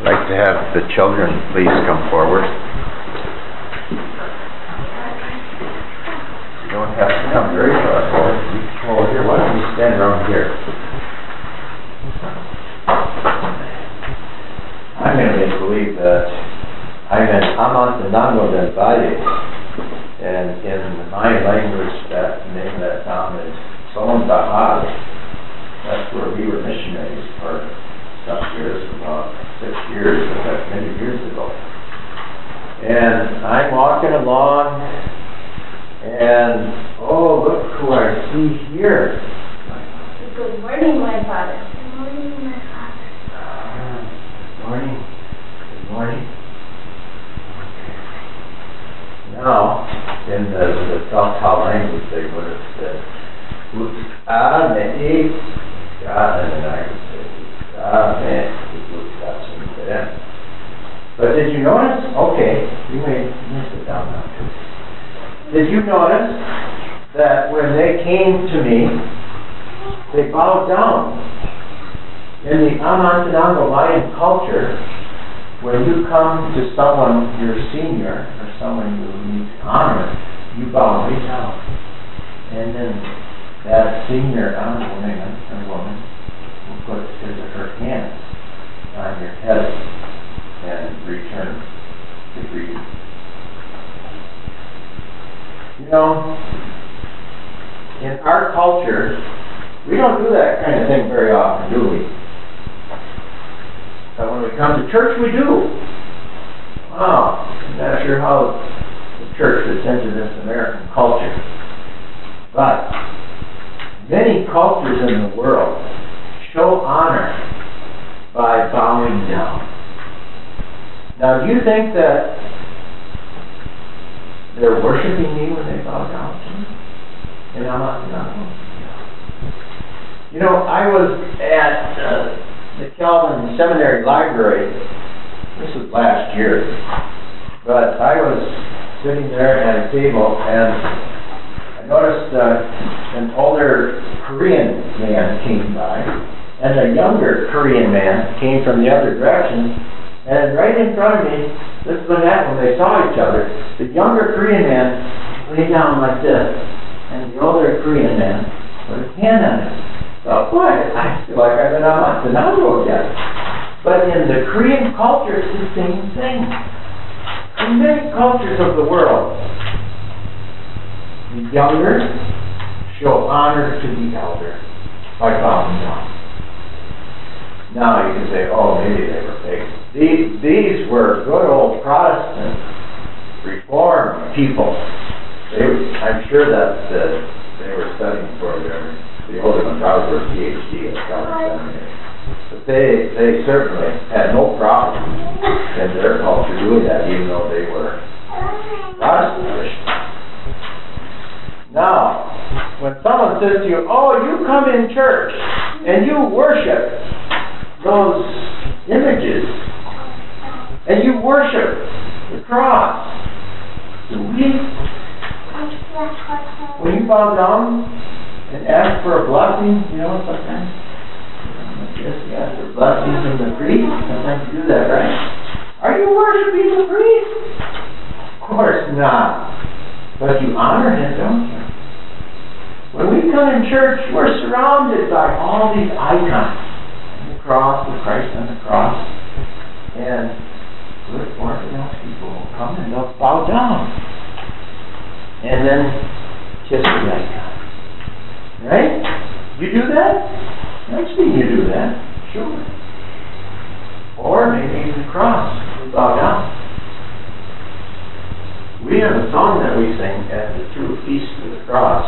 I'd like to have the children please come forward. You don't have to come very far forward. You can come over here. Why don't you stand around here? I'm going to make believe that I'm an Amantanango del Valle, and in my language, that name that town is Solondahal. That's where we were missionaries for some years, about 6 years, that's many years ago. And I'm walking along, and oh, look who I see here. Good morning, my father. Good morning, my father. Good morning. Good morning. Now, in the Choctaw language, they would have said, God, and I would say, but did you notice? Okay, you may sit down now too. Did you notice that when they came to me, they bowed down? In the Amantanango Mayan culture, when you come to someone, your senior, or someone you need to honor, you bow right down. And then that senior honorable man or woman will put his or her hand on your head and return the greeting. You know, in our culture, we don't do that kind of thing very often, do we? But when we come to church, we do. Wow, I'm not sure how the church fits into this American culture. But many cultures in the world show honor by bowing down. Now, do you think that they're worshiping me when they bow down to me? And I'm not. You know, I was at the Calvin Seminary Library. This was last year. But I was sitting there at a table, and I noticed an older Korean man came by, and a younger Korean man came from the other direction, and right in front of me, this is what happened when they saw each other. The younger Korean man lay down like this, and the older Korean man put his hand on it. So, boy, I feel like I've been on Amantanango again. But in the Korean culture, it's the same thing. In many cultures of the world, the younger show honor to the elder by bowing down. Now you can say, oh, maybe they were fake. These were good old Protestant, Reformed people. I'm sure that they were studying for the older ones probably were PhD at Calvin Seminary. But they certainly had no problem in their culture doing that, even though they were Protestant Christians. Now, when someone says to you, oh, you come in church and you worship those images and you worship the cross, do we? When you bow down and ask for a blessing, you know, sometimes you ask for blessings from the priest. Sometimes you do that, right? Are you worshiping the priest? Of course not. But you honor him, don't you? When we come in church, we're surrounded by all these icons. The cross, the Christ on the cross. And good Orthodox people will come and they'll bow down. And then kiss the icon. Right? You do that? I've seen you do that. Sure. Or maybe even the cross. We bow down. We have a song that we sing at the true feast of the cross.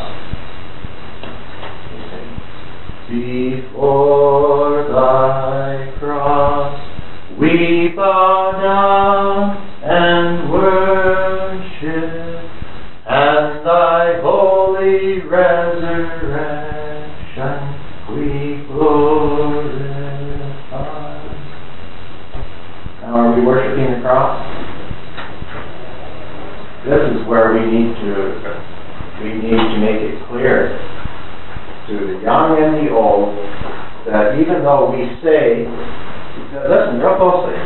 Before thy cross we bow down and worship, and thy holy resurrection we glorify. Now, are we worshiping the cross? This is where we need to make it clear to the young and the old that even though we say Listen real closely.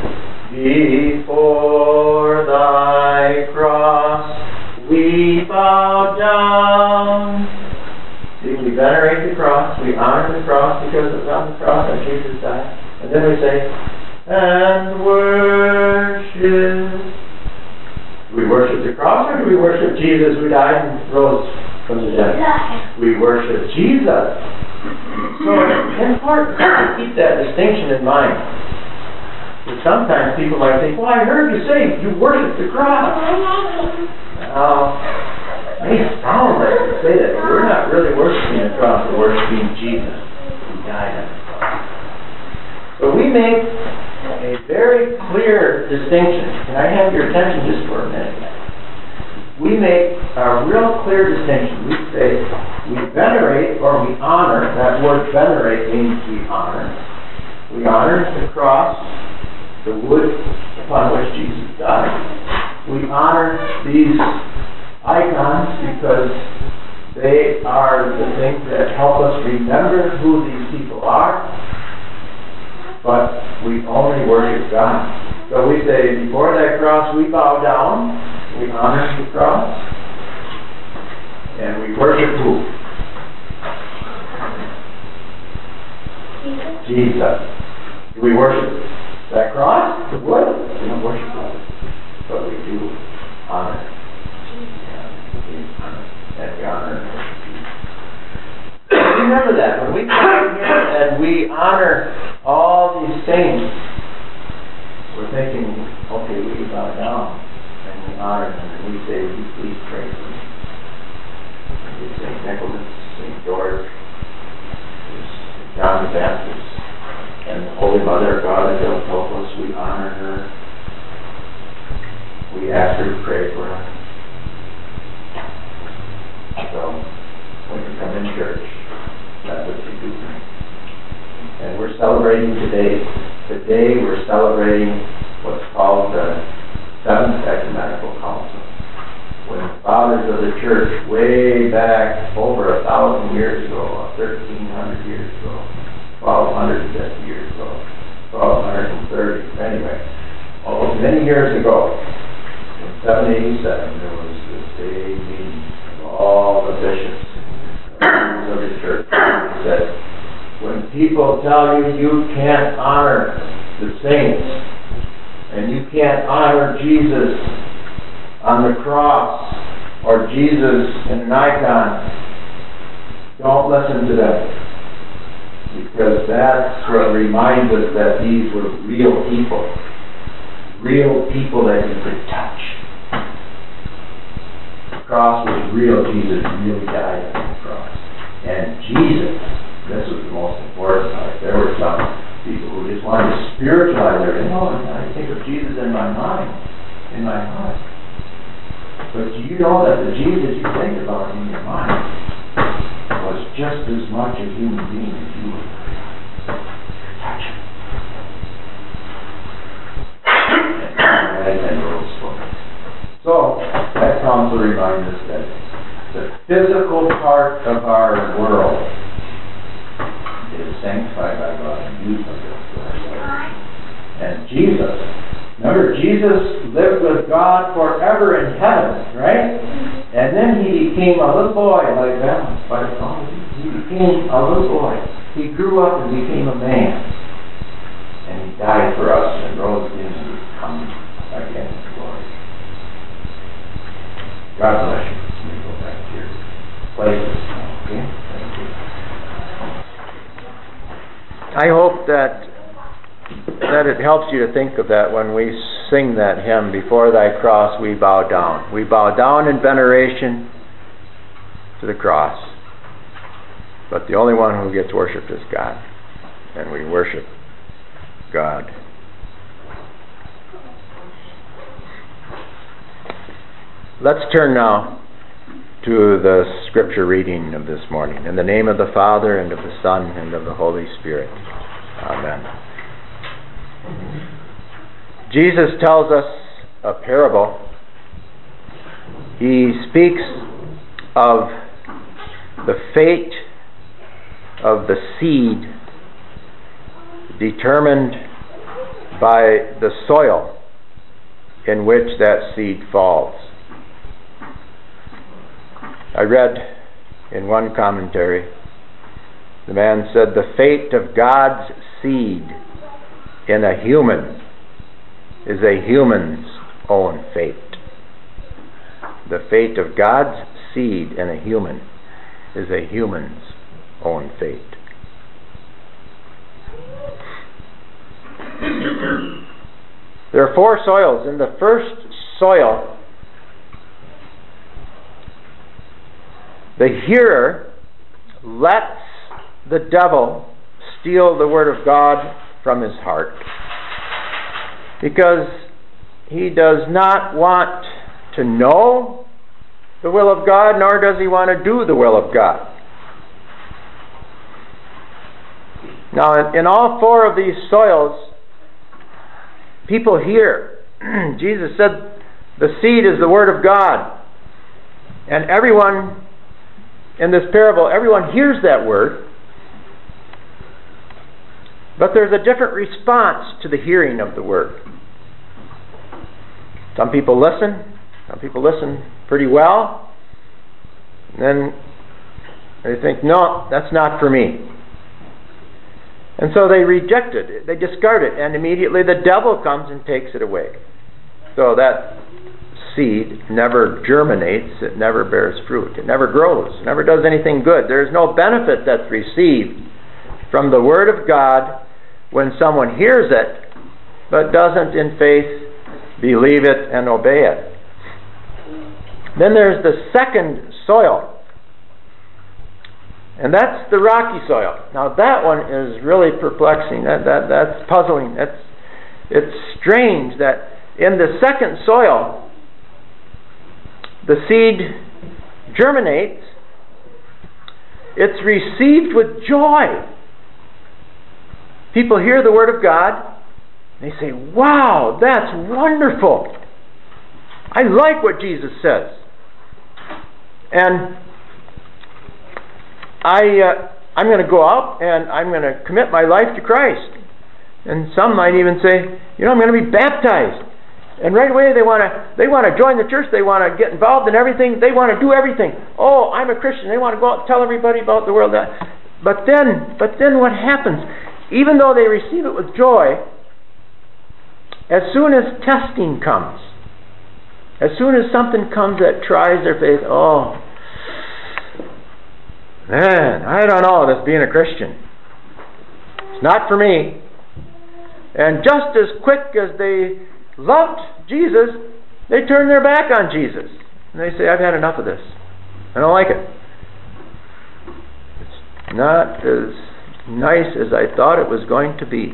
Before thy cross we bow down. See, we venerate the cross, we honor the cross because it's on the cross that Jesus died. And then we say, and worship. Do we worship the cross or do we worship Jesus who died and rose from the dead? We worship Jesus. So it's important to keep that distinction in mind. Because sometimes people might think, well, I heard you say you worship the cross. Now, it may sound like you say that, but we're not really worshiping the cross, we're worshiping Jesus who died on the cross. So we make a very clear distinction. Can I have your attention just for a minute? We make a real clear distinction. We say we venerate or we honor. That word venerate means we honor. We honor the cross, the wood upon which Jesus died. We honor these icons because they are the things that help us remember who these people are. But we only worship God. So we say, before that cross we bow down, we honor the cross, and we worship who? Jesus. Do we worship that cross, the wood? We don't worship that. But we do honor. And we honor and worship Jesus. Remember that. When we come here and we honor all these saints, we're thinking, okay, we bow down and we honor them and we say, would you please pray for me? We say Nicholas, St. George, St. John the Baptist, and the Holy Mother of God that will help us. We honor her. We ask her to pray for us. So, when you come in church, that's what you do. And we're celebrating today. Today we're celebrating what's called the Seventh Ecumenical Council. When the fathers of the church, way back over 1,000 years ago, 1,300 years ago, 1,250 years ago, 1,230, anyway, many years ago, in 787, there was this big meeting of all the bishops of the church. They said, when people tell you you can't honor the saints, and you can't honor Jesus on the cross, or Jesus in an icon, don't listen to them. Because that's what reminds us that these were real people. Real people that you could touch. The cross was real. Jesus really died on the cross. And Jesus, this was the most important part. There were some people who just wanted to spiritualize everything. Oh, I think of Jesus in my mind, in my heart. But do you know that the Jesus you think about in your mind was just as much a human being as you were? Touch him. And rose for it. So, that council reminds us that the physical part of our world is sanctified by God and used by God for our salvation. And Jesus, remember, Jesus lived with God forever in heaven, right? And then he became a little boy like that. He became a little boy. He grew up and became a man. And he died for us and rose again and he's coming again in glory. God bless you. Let me go back to your places now, okay? Thank you. I hope that it helps you to think of that when we sing that hymn, Before Thy Cross We Bow Down. We bow down in veneration to the cross. But the only one who gets worshipped is God. And we worship God. Let's turn now to the scripture reading of this morning. In the name of the Father, and of the Son, and of the Holy Spirit. Amen. Jesus tells us a parable. He speaks of the fate of the seed determined by the soil in which that seed falls. I read in one commentary, the man said, the fate of God's seed in a human is a human's own fate. The fate of God's seed in a human is a human's own fate. There are 4 soils. In the first soil, the hearer lets the devil steal the Word of God from his heart, because he does not want to know the will of God, nor does he want to do the will of God. Now, in all 4 of these soils, people hear. Jesus said the seed is the Word of God. And everyone in this parable, everyone hears that word. But there's a different response to the hearing of the word. Some people listen. Some people listen pretty well. And then they think, no, that's not for me. And so they reject it. They discard it. And immediately the devil comes and takes it away. So that seed never germinates. It never bears fruit. It never grows. It never does anything good. There is no benefit that's received from the Word of God when someone hears it, but doesn't in faith believe it and obey it. Then there's the second soil. And that's the rocky soil. Now that one is really perplexing. That's puzzling. It's strange that in the second soil, the seed germinates. It's received with joy. People hear the Word of God, and they say, wow, that's wonderful. I like what Jesus says. And I'm going to go out and I'm going to commit my life to Christ. And some might even say, I'm going to be baptized. And right away they want to join the church. They want to get involved in everything. They want to do everything. Oh, I'm a Christian. They want to go out and tell everybody about the world. But then what happens? Even though they receive it with joy, as soon as testing comes, as soon as something comes that tries their faith, oh, man, I don't know, this being a Christian. It's not for me. And just as quick as they loved Jesus, they turn their back on Jesus. And they say, I've had enough of this. I don't like it. It's not as nice as I thought it was going to be.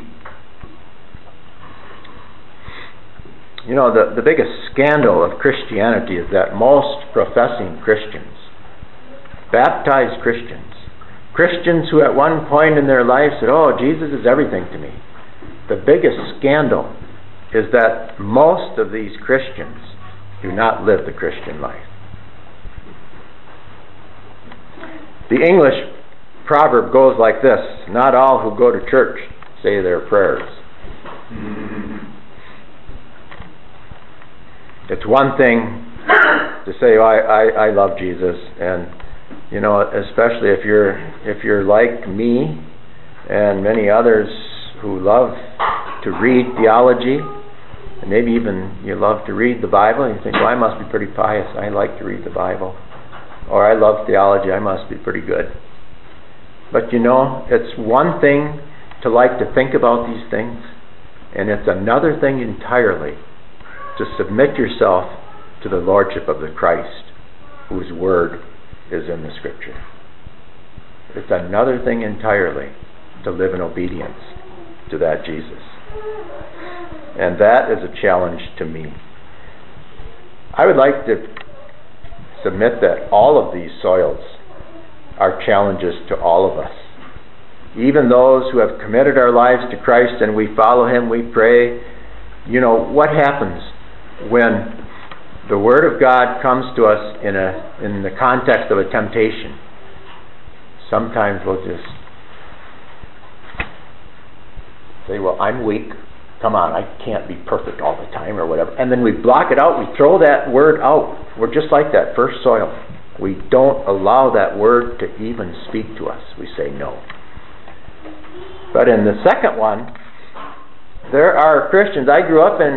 The biggest scandal of Christianity is that most professing Christians, baptized Christians, Christians who at one point in their life said, oh, Jesus is everything to me. The biggest scandal is that most of these Christians do not live the Christian life. The English proverb goes like this: not all who go to church say their prayers. It's one thing to say, oh, I love Jesus, and especially if you're like me and many others who love to read theology, and maybe even you love to read the Bible, and you think, well, I must be pretty pious. I like to read the Bible. Or I love theology. I must be pretty good. But it's one thing to like to think about these things, and it's another thing entirely to submit yourself to the Lordship of the Christ, whose Word is in the Scripture. It's another thing entirely to live in obedience to that Jesus. And that is a challenge to me. I would like to submit that all of these soils are challenges to all of us. Even those who have committed our lives to Christ and we follow Him, we pray. What happens when the Word of God comes to us in the context of a temptation? Sometimes we'll just say, well, I'm weak. come on, I can't be perfect all the time or whatever. And then we block it out, we throw that word out. We're just like that first soil. We don't allow that word to even speak to us. We say no. But in the second one, there are Christians. I grew up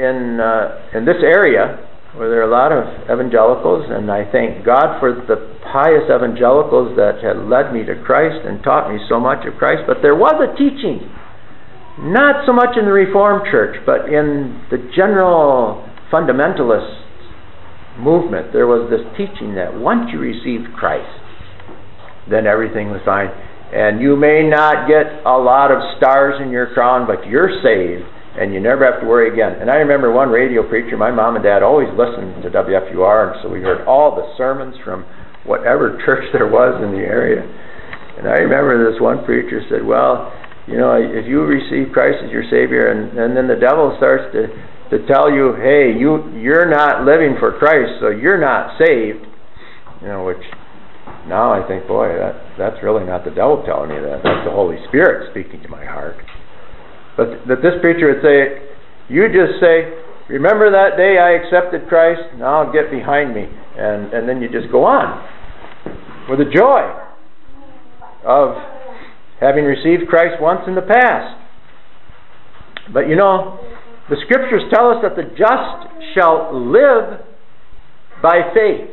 in this area where there are a lot of evangelicals, and I thank God for the pious evangelicals that had led me to Christ and taught me so much of Christ. But there was a teaching, not so much in the Reformed Church, but in the general fundamentalist movement. There was this teaching that once you received Christ, then everything was fine. And you may not get a lot of stars in your crown, but you're saved, and you never have to worry again. And I remember one radio preacher, my mom and dad always listened to WFUR, and so we heard all the sermons from whatever church there was in the area. And I remember this one preacher said, well, you know, if you receive Christ as your Savior, and then the devil starts to tell you, hey, you're not living for Christ, so you're not saved, you know, which now I think, boy, that's really not the devil telling me that. That's the Holy Spirit speaking to my heart. But that this preacher would say, you just say, remember that day I accepted Christ? Now get behind me. And then you just go on with the joy of having received Christ once in the past. But you know, the Scriptures tell us that the just shall live by faith.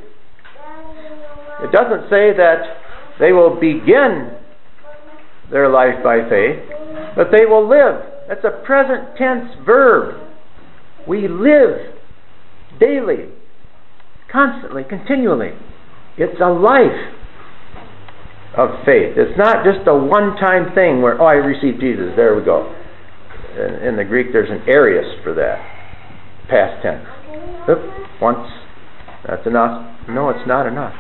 It doesn't say that they will begin their life by faith, but they will live. That's a present tense verb. We live daily, constantly, continually. It's a life of faith. It's not just a one-time thing where, oh, I received Jesus, there we go. In the Greek, there's an aorist for that. Past tense. Once, that's enough. No, it's not enough.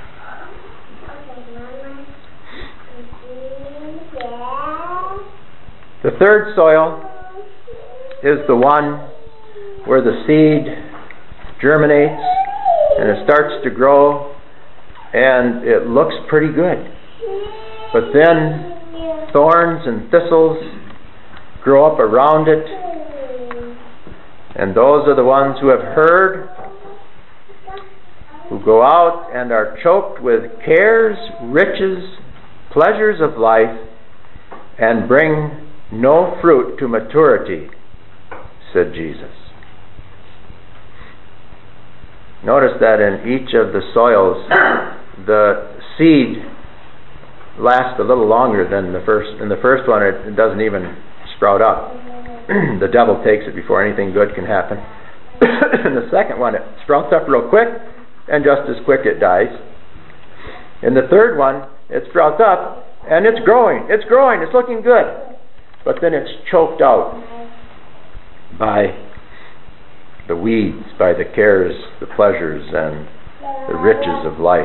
The third soil is the one where the seed germinates and it starts to grow and it looks pretty good. But then thorns and thistles grow up around it, and those are the ones who have heard, who go out and are choked with cares, riches, pleasures of life, and bring no fruit to maturity, said Jesus. Notice that in each of the soils, the seed lasts a little longer than the first. In the first one, it doesn't even sprout up. The devil takes it before anything good can happen. In the second one, it sprouts up real quick, and just as quick it dies. In the third one, it sprouts up, and it's growing, it's looking good. But then it's choked out by the weeds, by the cares, the pleasures, and the riches of life.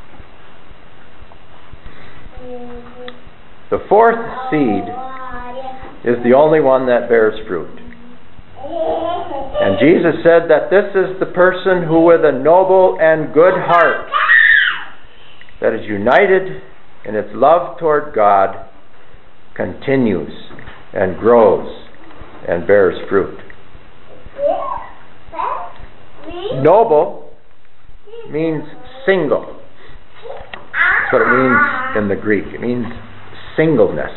The fourth seed is the only one that bears fruit. And Jesus said that this is the person who with a noble and good heart that is united in its love toward God continues and grows and bears fruit. Noble means single. That's what it means in the Greek. It means singleness.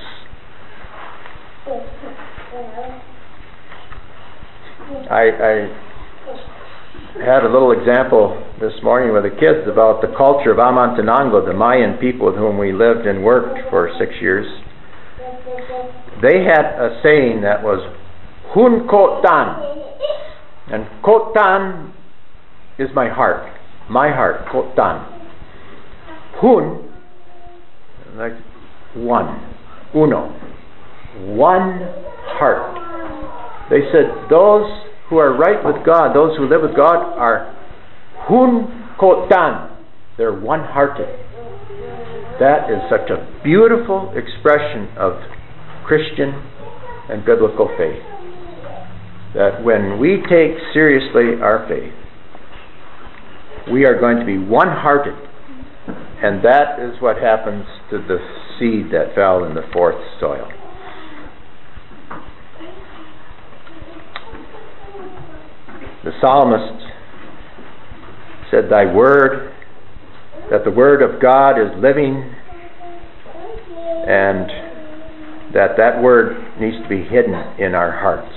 I had a little example this morning with the kids about the culture of Amantenango, the Mayan people with whom we lived and worked for 6 years. They had a saying that was Hun Kotan. And Kotan is my heart, Kotan. Hun, like one, uno, one heart. They said those who are right with God, those who live with God, are Hun Kotan. They're one-hearted. That is such a beautiful expression of Christian and biblical faith. That when we take seriously our faith, we are going to be one-hearted. And that is what happens to the seed that fell in the fourth soil. The psalmist said, "Thy word," that the word of God is living, and that word needs to be hidden in our hearts.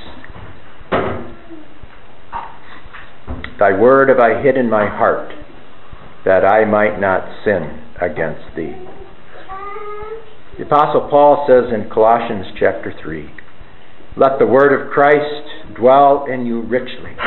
Thy word have I hid in my heart, that I might not sin against thee. The Apostle Paul says in Colossians chapter 3, "Let the word of Christ dwell in you richly."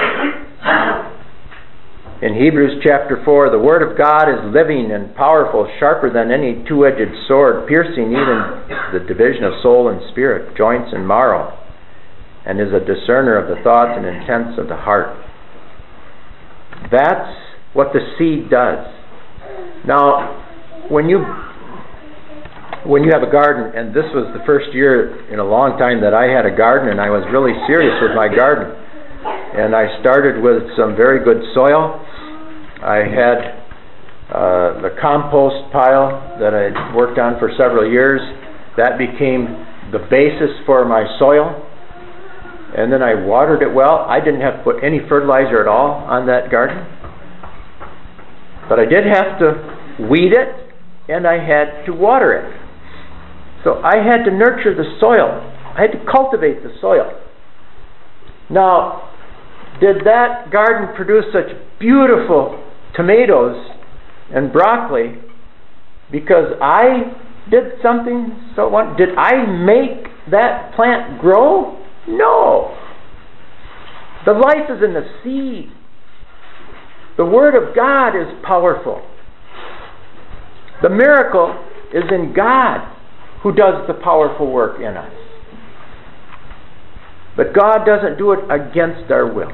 In Hebrews chapter 4, "The word of God is living and powerful, sharper than any two-edged sword, piercing even the division of soul and spirit, joints and marrow, and is a discerner of the thoughts and intents of the heart." That's what the seed does. Now, when you have a garden, and this was the first year in a long time that I had a garden, and I was really serious with my garden. And I started with some very good soil. I had the compost pile that I worked on for several years. That became the basis for my soil. And then I watered it well. I didn't have to put any fertilizer at all on that garden. But I did have to weed it, and I had to water it. So I had to nurture the soil. I had to cultivate the soil. Now, did that garden produce such beautiful tomatoes and broccoli because I did something so wonderful? Did I make that plant grow? No. The life is in the seed. The Word of God is powerful. The miracle is in God, who does the powerful work in us. But God doesn't do it against our will.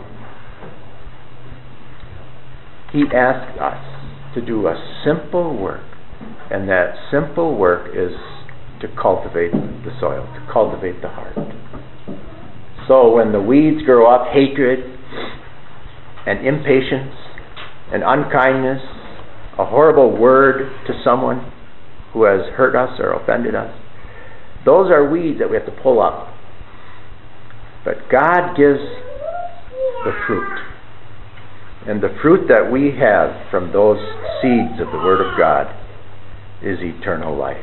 He asks us to do a simple work, and that simple work is to cultivate the soil, to cultivate the heart. So when the weeds grow up, hatred and impatience and unkindness, a horrible word to someone who has hurt us or offended us, those are weeds that we have to pull up. But God gives the fruit. And the fruit that we have from those seeds of the Word of God is eternal life.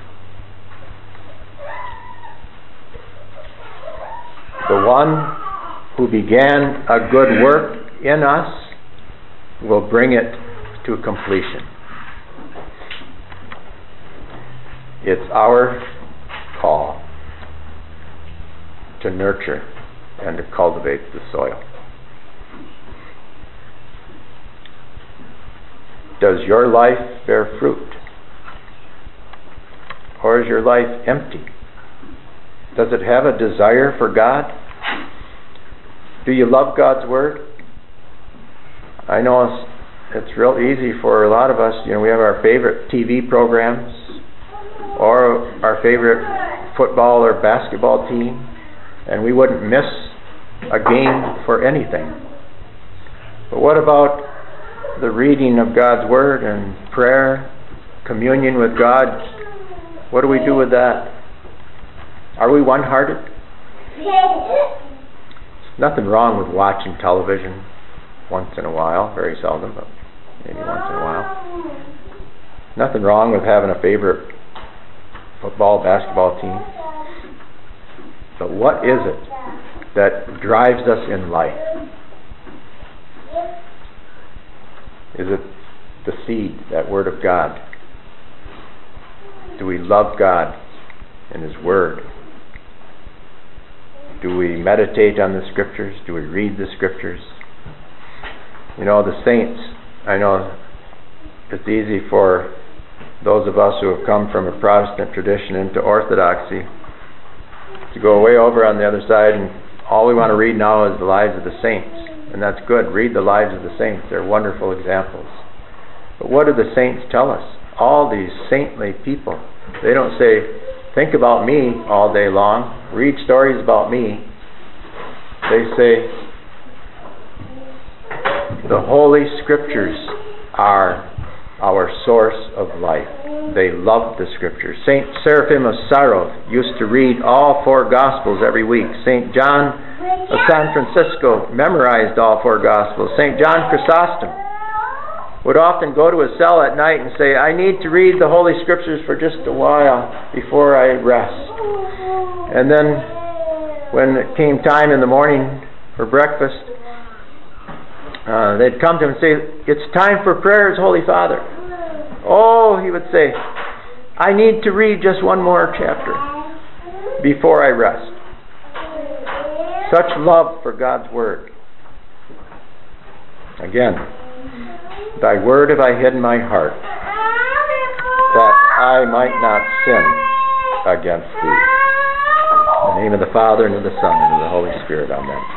The one who began a good work in us will bring it to completion. It's our call to nurture and to cultivate the soil. Does your life bear fruit? Or is your life empty? Does it have a desire for God? Do you love God's Word? I know it's real easy for a lot of us. We have our favorite TV programs or our favorite football or basketball team, and we wouldn't miss a game for anything. But what about the reading of God's Word and prayer, communion with God? What do we do with that? Are we one-hearted? Nothing wrong with watching television once in a while, very seldom, but maybe once in a while. Nothing wrong with having a favorite football, basketball team. But what is it that drives us in life? Is it the seed, that Word of God? Do we love God and His Word? Do we meditate on the Scriptures? Do we read the Scriptures? The saints, I know it's easy for those of us who have come from a Protestant tradition into Orthodoxy to go way over on the other side, and all we want to read now is the lives of the saints. And that's good. Read the lives of the saints. They're wonderful examples. But what do the saints tell us? All these saintly people, they don't say, think about me all day long, read stories about me. They say, the Holy Scriptures are our source of life. They loved the Scriptures. St. Seraphim of Sarov used to read all 4 Gospels every week. St. John of San Francisco memorized all four Gospels. St. John Chrysostom would often go to his cell at night and say, I need to read the Holy Scriptures for just a while before I rest. And then when it came time in the morning for breakfast, they'd come to him and say, it's time for prayers, Holy Father. Oh, he would say, I need to read just one more chapter before I rest. Such love for God's Word. Again, thy word have I hid in my heart, that I might not sin against thee. In the name of the Father, and of the Son, and of the Holy Spirit. Amen.